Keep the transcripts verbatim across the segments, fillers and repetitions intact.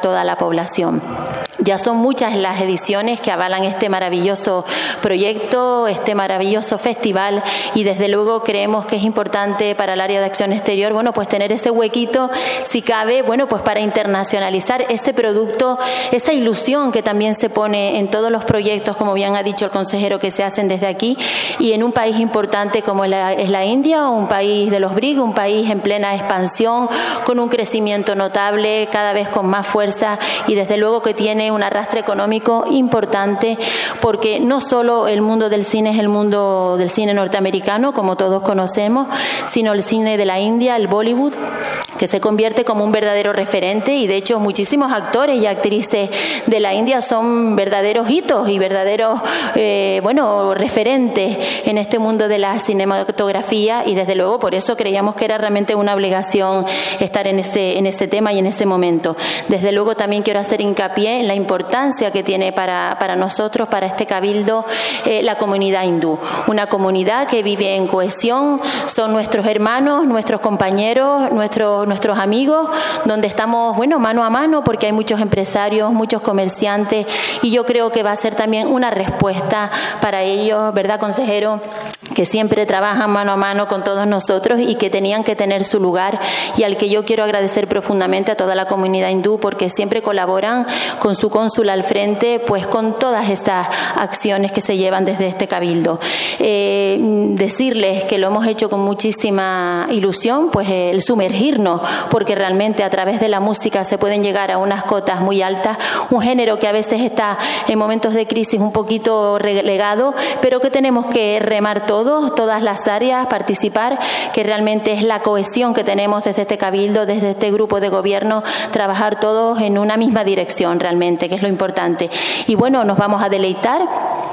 toda la población. Ya son muchas las ediciones que avalan este maravilloso proyecto, este maravilloso festival, y desde luego creemos que es importante para el área de acción exterior, bueno, pues tener ese huequito, si cabe, bueno, pues para internacionalizar ese producto, esa ilusión que también se pone en todos los proyectos, como bien ha dicho el consejero, que se hacen desde aquí, y en un país importante como la, es la India, un país de los B R I C, un país en plena expansión, con un crecimiento notable, cada vez con más fuerza, y desde luego que tiene un arrastre económico importante, porque no solo el mundo del cine es el mundo del cine norteamericano, como todos conocemos, sino el cine de la India, el Bollywood, que se convierte como un verdadero referente, y de hecho muchísimos actores y actrices de la India son verdaderos hitos y verdaderos eh, bueno, referentes en este mundo de la cinematografía, y desde luego por eso creíamos que era realmente una obligación estar en este, en este tema y en este momento. Desde luego también quiero hacer hincapié en la importancia que tiene para, para nosotros, para este cabildo, eh, la comunidad hindú, una comunidad que vive en cohesión, son nuestros hermanos, nuestros compañeros, nuestros, nuestros amigos, donde estamos, bueno, mano a mano, porque hay muchos empresarios, muchos comerciantes, y yo creo que va a ser también una respuesta para ellos, ¿verdad, consejero?, que siempre trabajan mano a mano con todos nosotros y que tenían que tener su lugar, y al que yo quiero agradecer profundamente a toda la comunidad hindú, porque siempre colaboran con su cónsul al frente, pues con todas estas acciones que se llevan desde este cabildo. Eh, decirles que lo hemos hecho con muchísima ilusión, pues eh, el sumergirnos, porque realmente a través de la música se pueden llegar a unas cotas muy altas, un género que a veces está en momentos de crisis un poquito relegado, pero que tenemos que remar todos, todas las áreas, participar, que realmente es la cohesión que tenemos desde este cabildo, desde este grupo de gobierno, trabajar todos en una misma dirección realmente, que es lo importante. Y bueno, nos vamos a deleitar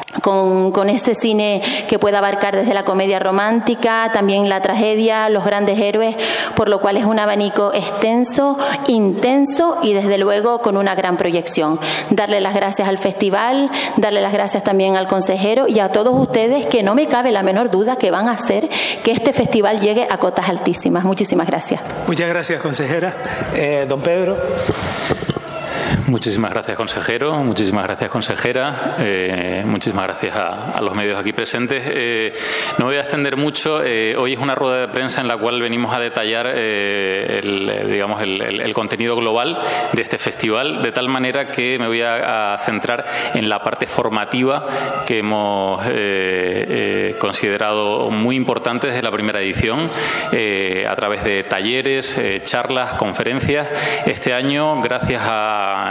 con, con este cine que puede abarcar desde la comedia romántica, también la tragedia, los grandes héroes, por lo cual es un abanico extenso, intenso y desde luego con una gran proyección. Darle las gracias al festival, darle las gracias también al consejero y a todos ustedes, que no me cabe la menor duda que van a hacer que este festival llegue a cotas altísimas. Muchísimas gracias. Muchas gracias, consejera. Eh, don Pedro. Muchísimas gracias, consejero. Muchísimas gracias, consejera. Eh, muchísimas gracias a, a los medios aquí presentes. Eh, no me voy a extender mucho. Eh, hoy es una rueda de prensa en la cual venimos a detallar eh, el, digamos, el, el, el contenido global de este festival, de tal manera que me voy a, a centrar en la parte formativa que hemos eh, eh, considerado muy importante desde la primera edición, eh, a través de talleres, eh, charlas, conferencias. Este año, gracias a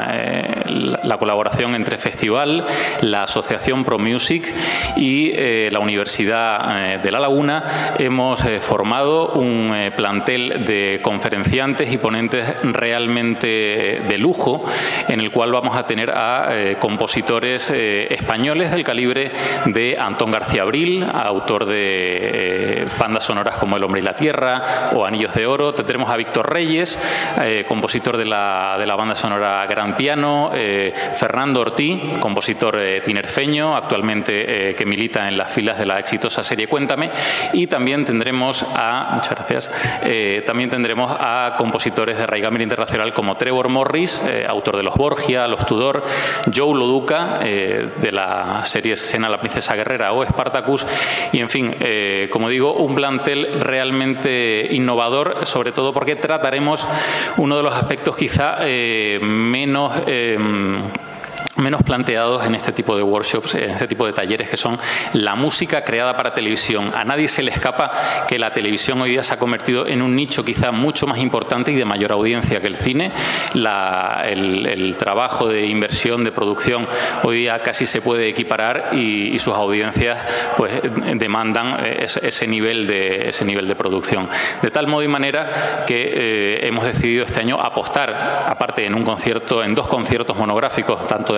la colaboración entre Festival, la Asociación ProMusic y eh, la Universidad eh, de La Laguna, hemos eh, formado un eh, plantel de conferenciantes y ponentes realmente de lujo, en el cual vamos a tener a eh, compositores eh, españoles del calibre de Antón García Abril, autor de eh, bandas sonoras como El hombre y la tierra o Anillos de oro. Tendremos a Víctor Reyes, eh, compositor de la, de la banda sonora Gran Piano, eh, Fernando Ortí, compositor eh, tinerfeño, actualmente eh, que milita en las filas de la exitosa serie Cuéntame, y también tendremos a, muchas gracias, eh, también tendremos a compositores de raigambre internacional como Trevor Morris, eh, autor de Los Borgia, Los Tudor, Joe Loduca, eh, de la serie Xena la princesa guerrera o Spartacus, y en fin, eh, como digo, un plantel realmente innovador, sobre todo porque trataremos uno de los aspectos quizá eh, menos Eh, menos planteados en este tipo de workshops, en este tipo de talleres, que son la música creada para televisión. A nadie se le escapa que la televisión hoy día se ha convertido en un nicho quizá mucho más importante y de mayor audiencia que el cine. La, el, el trabajo de inversión, de producción, hoy día casi se puede equiparar y, y sus audiencias pues demandan ese, ese, nivel de, ese nivel de producción. De tal modo y manera que eh, hemos decidido este año apostar, aparte en un concierto, en dos conciertos monográficos, tanto de la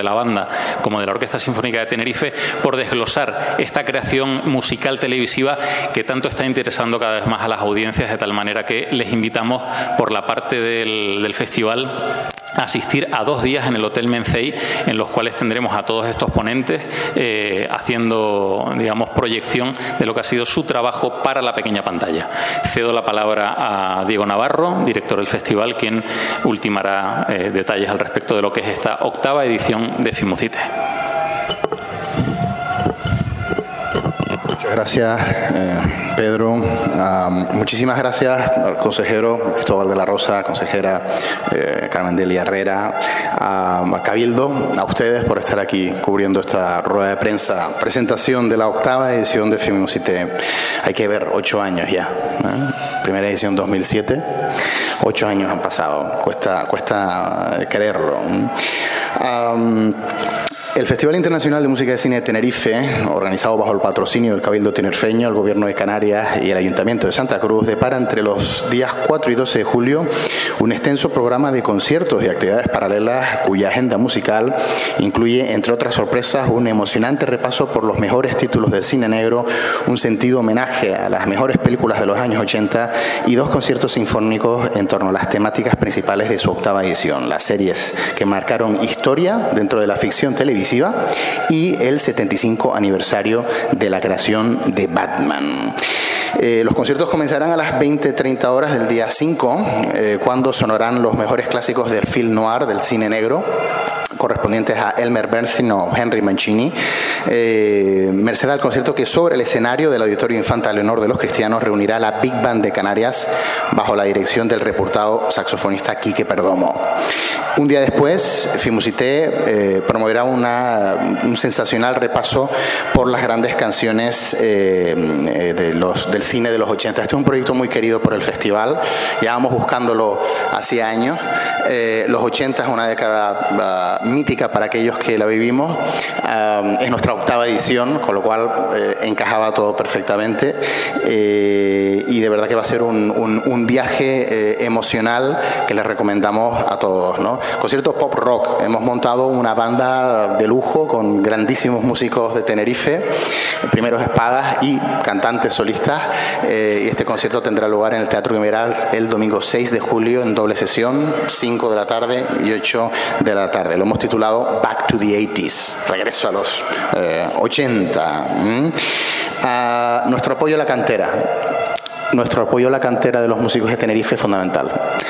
la banda como de la Orquesta Sinfónica de Tenerife, por desglosar esta creación musical televisiva que tanto está interesando cada vez más a las audiencias, de tal manera que les invitamos por la parte del, del festival a asistir a dos días en el Hotel Mencey, en los cuales tendremos a todos estos ponentes eh, haciendo, digamos, proyección de lo que ha sido su trabajo para la pequeña pantalla. Cedo la palabra a Diego Navarro, director del festival, quien ultimará eh, detalles al respecto de lo que es esta octava edición de Fimucite. Muchas gracias, eh, Pedro. Uh, muchísimas gracias al consejero Cristóbal de la Rosa, consejera eh, Carmen Delia Herrera, a, a Cabildo, a ustedes por estar aquí cubriendo esta rueda de prensa, presentación de la octava edición de Fimucite. Hay que ver, ocho años ya, ¿eh? Primera edición dos mil siete, ocho años han pasado, cuesta, cuesta creerlo. Um, El Festival Internacional de Música de Cine de Tenerife, organizado bajo el patrocinio del Cabildo Tinerfeño, el Gobierno de Canarias y el Ayuntamiento de Santa Cruz, depara entre los días cuatro y doce de julio un extenso programa de conciertos y actividades paralelas cuya agenda musical incluye, entre otras sorpresas, un emocionante repaso por los mejores títulos del cine negro, un sentido homenaje a las mejores películas de los años ochenta y dos conciertos sinfónicos en torno a las temáticas principales de su octava edición, las series que marcaron historia dentro de la ficción televisiva y el setenta y cinco aniversario de la creación de Batman. Eh, los conciertos comenzarán a las veinte treinta horas del día cinco, eh, cuando sonarán los mejores clásicos del film noir, del cine negro, correspondientes a Elmer Bernstein o Henry Mancini, eh, merced al concierto que sobre el escenario del Auditorio Infanta Leonor de los Cristianos reunirá la Big Band de Canarias bajo la dirección del reputado saxofonista Quique Perdomo. Un día después, Fimucite eh, promoverá una, un sensacional repaso por las grandes canciones eh, eh, de los, del cine de los ochenta. Este es un proyecto muy querido por el festival, llevamos buscándolo hacía años. Eh, los ochenta es una década uh, mítica para aquellos que la vivimos. Uh, es nuestra octava edición, con lo cual eh, encajaba todo perfectamente. Eh, y de verdad que va a ser un, un, un viaje eh, emocional que les recomendamos a todos, ¿no? Concierto pop rock. Hemos montado una banda de lujo con grandísimos músicos de Tenerife, primeros espadas y cantantes solistas. Eh, y este concierto tendrá lugar en el Teatro Guimeral el domingo seis de julio en doble sesión, cinco de la tarde y ocho de la tarde. Lo hemos titulado Back to the eighties, regreso a los eh, ochenta. ¿Mm? Uh, nuestro apoyo a la cantera. Nuestro apoyo a la cantera de los músicos de Tenerife es fundamental.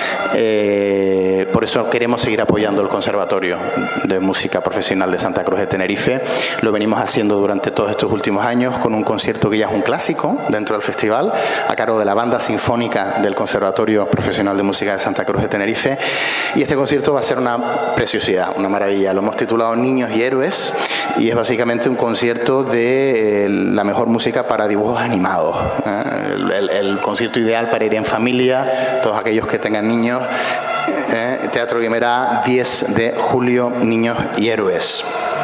Eh, por eso queremos seguir apoyando el Conservatorio de Música Profesional de Santa Cruz de Tenerife. Lo venimos haciendo durante todos estos últimos años con un concierto que ya es un clásico dentro del festival, a cargo de la Banda Sinfónica del Conservatorio Profesional de Música de Santa Cruz de Tenerife. Y este concierto va a ser una preciosidad, una maravilla. Lo hemos titulado Niños y Héroes y es básicamente un concierto de eh, la mejor música para dibujos animados. ¿eh? El, el, el El concierto ideal para ir en familia, todos aquellos que tengan niños. Eh, Teatro Guimerá, diez de julio, Niños y Héroes.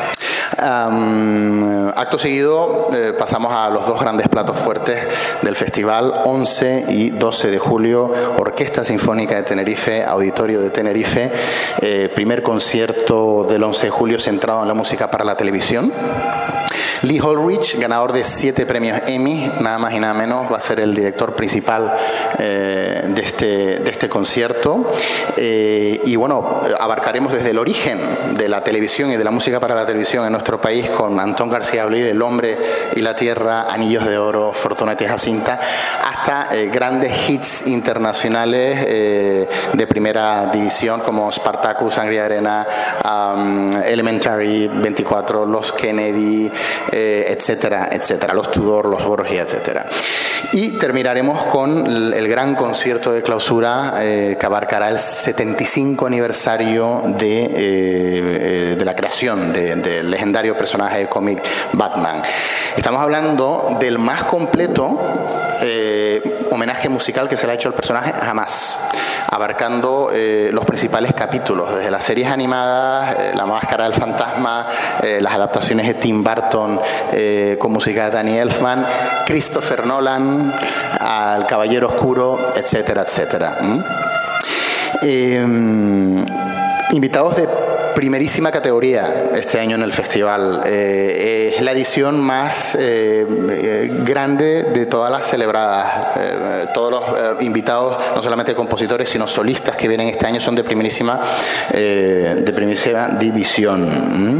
Um, acto seguido eh, pasamos a los dos grandes platos fuertes del festival, once y doce de julio, Orquesta Sinfónica de Tenerife, Auditorio de Tenerife, eh, primer concierto del once de julio centrado en la música para la televisión. Lee Holrich, ganador de siete premios Emmy, nada más y nada menos, va a ser el director principal eh, de, este, de este concierto. Eh, y bueno, abarcaremos desde el origen de la televisión y de la música para la televisión en nuestro país con Antón García Abril, El hombre y la tierra, Anillos de oro, Fortunata y Jacinta, hasta eh, grandes hits internacionales eh, de primera división como Spartacus, Sangre y Arena, um, Elementary, veinticuatro, Los Kennedy, eh, etcétera, etcétera, Los Tudor, Los Borgia, etcétera. Y terminaremos con el, el gran concierto de clausura eh, que abarcará el setenta y cinco aniversario de, eh, de la creación del de legendario personaje de cómic Batman. Estamos hablando del más completo eh, homenaje musical que se le ha hecho al personaje jamás, abarcando eh, los principales capítulos, desde las series animadas, eh, La Máscara del Fantasma, eh, las adaptaciones de Tim Burton eh, con música de Danny Elfman, Christopher Nolan, al Caballero Oscuro, etcétera, etcétera. ¿Mm? Eh, invitados de primerísima categoría este año en el festival. Eh, es la edición más eh, eh, grande de todas las celebradas. Eh, todos los eh, invitados, no solamente compositores, sino solistas que vienen este año son de primerísima, eh, de primerísima división.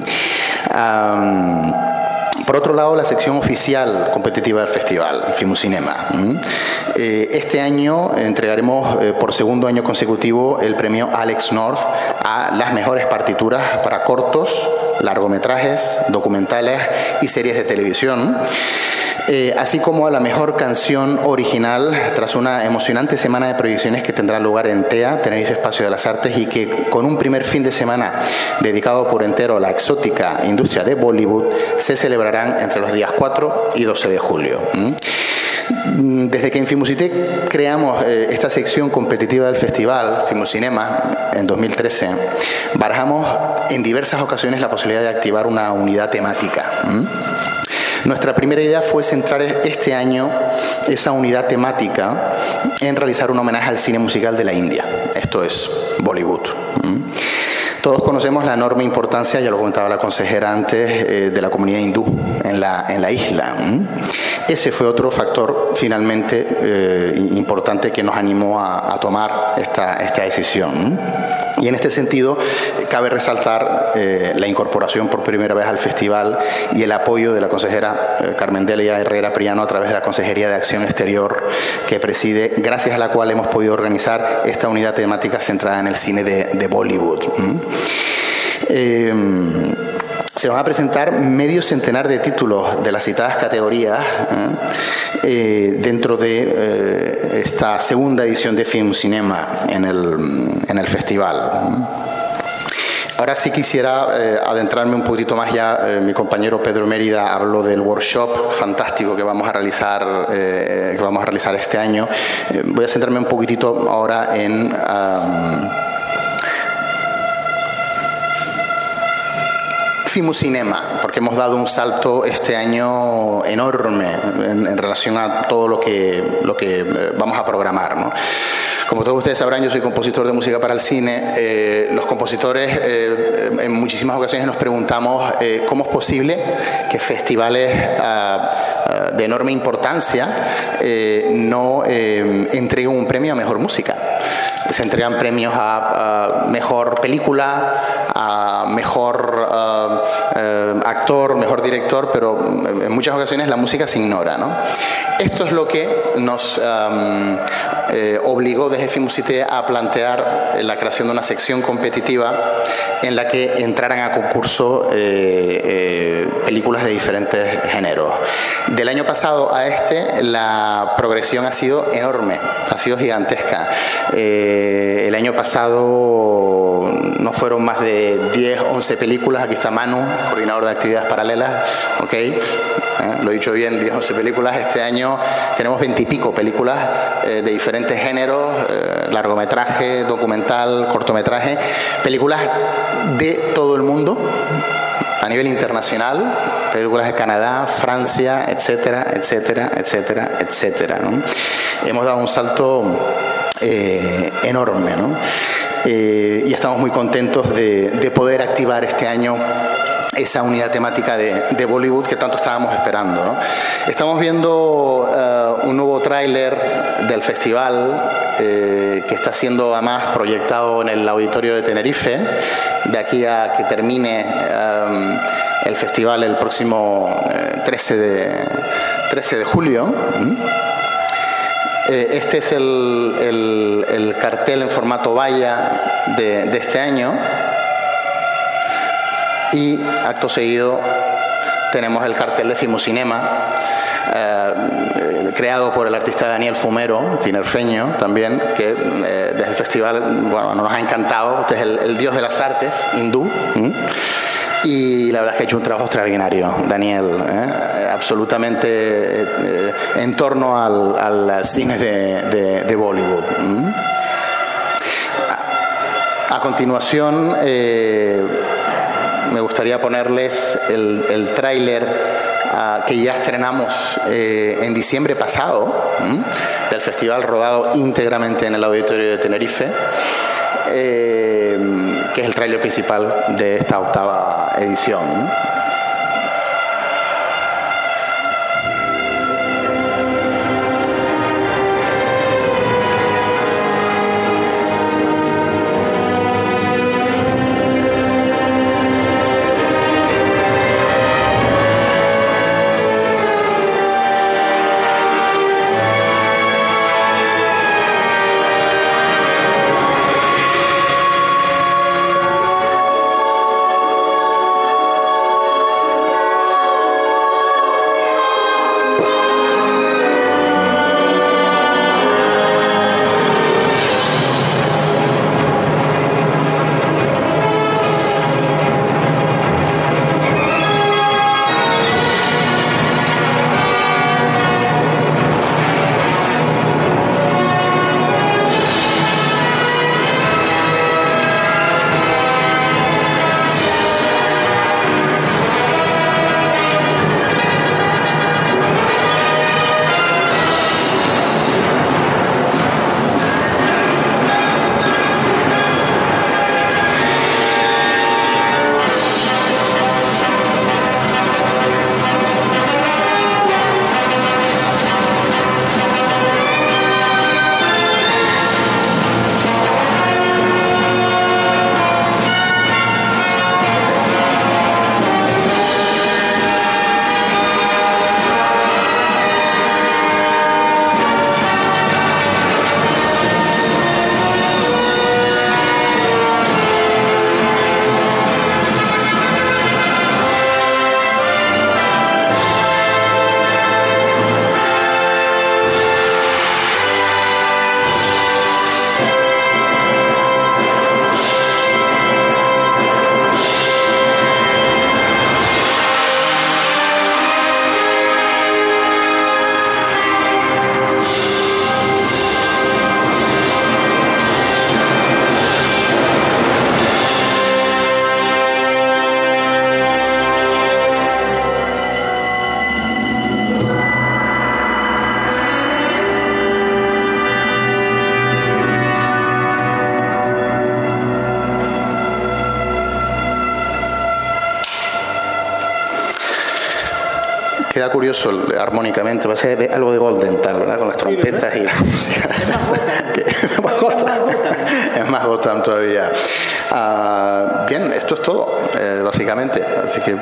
Um, Por otro lado, la sección oficial competitiva del festival, Fimucinema. Este año entregaremos por segundo año consecutivo el premio Alex North a las mejores partituras para cortos, largometrajes, documentales y series de televisión, eh, así como a la mejor canción original tras una emocionante semana de proyecciones que tendrá lugar en T E A, Tenerife Espacio de las Artes, y que con un primer fin de semana dedicado por entero a la exótica industria de Bollywood se celebrarán entre los días cuatro y doce de julio. Desde que en Fimusité creamos eh, esta sección competitiva del festival, Fimucinema, en dos mil trece, barajamos en diversas ocasiones la posibilidad de activar una unidad temática. ¿Mm? Nuestra primera idea fue centrar este año esa unidad temática en realizar un homenaje al cine musical de la India, esto es Bollywood. ¿Mm? Todos conocemos la enorme importancia, ya lo comentaba la consejera antes, eh, de la comunidad hindú en la, en la isla. ¿Mm? Ese fue otro factor finalmente eh, importante que nos animó a, a tomar esta, esta decisión. Y en este sentido, cabe resaltar eh, la incorporación por primera vez al festival y el apoyo de la consejera eh, Carmen Delia Herrera Priano a través de la Consejería de Acción Exterior que preside, gracias a la cual hemos podido organizar esta unidad temática centrada en el cine de, de Bollywood. ¿Mm? Eh, Se van a presentar medio centenar de títulos de las citadas categorías ¿eh? Eh, dentro de eh, esta segunda edición de Fimucinema en el, en el festival. Ahora sí quisiera eh, adentrarme un poquito más ya. Eh, mi compañero Pedro Mérida habló del workshop fantástico que vamos a realizar, eh, que vamos a realizar este año. Eh, voy a centrarme un poquitito ahora en... Um, Fimucinema, porque hemos dado un salto este año enorme en, en relación a todo lo que, lo que vamos a programar, ¿no? Como todos ustedes sabrán, yo soy compositor de música para el cine. Eh, los compositores eh, en muchísimas ocasiones nos preguntamos eh, cómo es posible que festivales uh, uh, de enorme importancia eh, no eh, entreguen un premio a mejor música. Se entregan premios a, a mejor película, a mejor uh, uh, actor, mejor director, pero en muchas ocasiones la música se ignora, ¿no? Esto es lo que nos um, eh, obligó desde Fimusité a plantear la creación de una sección competitiva en la que entraran a concurso eh, eh, películas de diferentes géneros. Del año pasado a este, la progresión ha sido enorme, ha sido gigantesca. Eh, el año pasado no fueron más de diez, once películas. Aquí está Manu, coordinador de actividades paralelas, ¿ok? Eh, lo he dicho bien, diez, once películas. Este año tenemos veintipico películas eh, de diferentes géneros, eh, largometraje, documental, cortometraje, películas de todo el mundo, a nivel internacional, películas de Canadá, Francia, etcétera, etcétera, etcétera, etcétera, ¿no? Hemos dado un salto eh, enorme, ¿no? Eh, y estamos muy contentos de, de poder activar este año esa unidad temática de, de Bollywood que tanto estábamos esperando, ¿no? Estamos viendo uh, un nuevo tráiler del festival eh, que está siendo además proyectado en el auditorio de Tenerife de aquí a que termine um, el festival el próximo eh, trece de julio. ¿Mm? Eh, este es el, el, el cartel en formato valla de, de este año. Y acto seguido tenemos el cartel de Fimucinema, eh, creado por el artista Daniel Fumero, tinerfeño también, que eh, desde el festival bueno, nos ha encantado. Este es el, el dios de las artes hindú. ¿Mm? Y la verdad es que ha hecho un trabajo extraordinario, Daniel, ¿eh? absolutamente eh, en torno al, al cine de, de, de Bollywood. ¿Mm? A, a continuación, eh, me gustaría ponerles el, el tráiler uh, que ya estrenamos eh, en diciembre pasado, ¿m? del festival, rodado íntegramente en el auditorio de Tenerife. eh, que es el tráiler principal de esta octava edición. Queda curioso armónicamente, parece de, algo de Golden tal, ¿verdad? Con las trompetas y la música. Es más Gotham. Es más Gotham todavía. Uh, bien, esto es todo, eh, básicamente. Así que. Uh...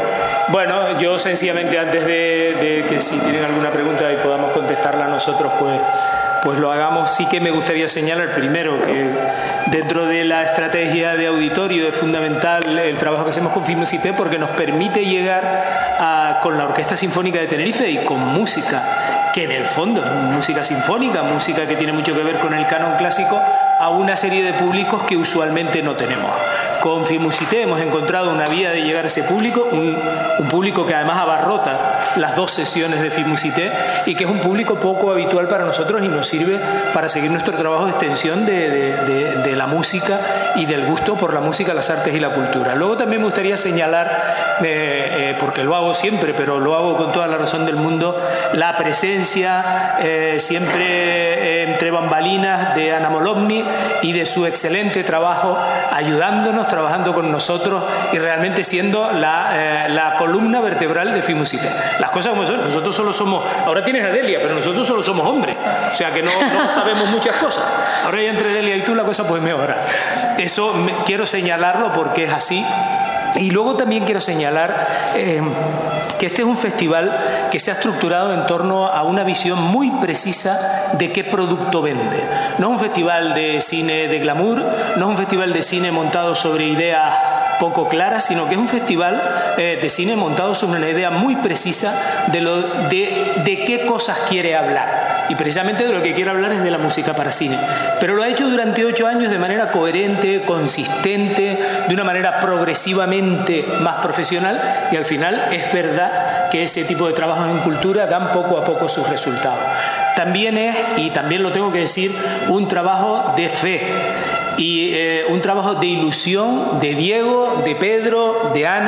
Bueno, yo sencillamente antes de, de que si tienen alguna pregunta y podamos contestarla nosotros, pues. Pues lo hagamos. Sí que me gustaría señalar primero que dentro de la estrategia de auditorio es fundamental el trabajo que hacemos con Filmusité porque nos permite llegar a, con la Orquesta Sinfónica de Tenerife y con música, que en el fondo es música sinfónica, música que tiene mucho que ver con el canon clásico, a una serie de públicos que usualmente no tenemos. Con Filmusité hemos encontrado una vía de llegar a ese público, un, un público que además abarrota las dos sesiones de Filmusité y que es un público poco habitual para nosotros y nos sirve para seguir nuestro trabajo de extensión de, de, de, de la música y del gusto por la música, las artes y la cultura. Luego también me gustaría señalar, eh, eh, porque lo hago siempre, pero lo hago con toda la razón del mundo, la presencia eh, siempre eh, entre bambalinas de Ana Molomni y de su excelente trabajo ayudándonos, trabajando con nosotros y realmente siendo la, eh, la columna vertebral de Filmusité. Las cosas como son, nosotros solo somos, ahora tienes a Delia, pero nosotros solo somos hombres, o sea que no, no sabemos muchas cosas. Ahora ya entre Delia y tú la cosa pues mejora. Eso me, quiero señalarlo porque es así. Y luego también quiero señalar eh, que este es un festival que se ha estructurado en torno a una visión muy precisa de qué producto vende. No es un festival de cine de glamour, no es un festival de cine montado sobre ideas poco claras, sino que es un festival eh, de cine montado sobre una idea muy precisa de, lo, de, de qué cosas quiere hablar. Y precisamente de lo que quiere hablar es de la música para cine. Pero lo ha hecho durante ocho años de manera coherente, consistente, de una manera progresivamente más profesional, y al final es verdad que ese tipo de trabajos en cultura dan poco a poco sus resultados. También es, y también lo tengo que decir, un trabajo de fe. Y eh, un trabajo de ilusión de Diego, de Pedro, de Ana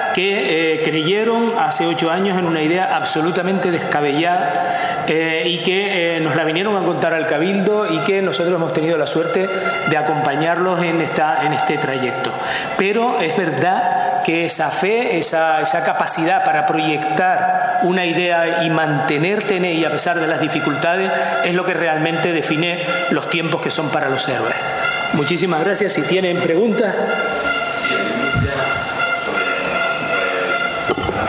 que eh, creyeron hace ocho años en una idea absolutamente descabellada eh, y que eh, nos la vinieron a contar al Cabildo y que nosotros hemos tenido la suerte de acompañarlos en, esta, en este trayecto. Pero es verdad que esa fe, esa, esa capacidad para proyectar una idea y mantenerte en ella a pesar de las dificultades es lo que realmente define los tiempos que son para los héroes. Muchísimas gracias. Si tienen preguntas.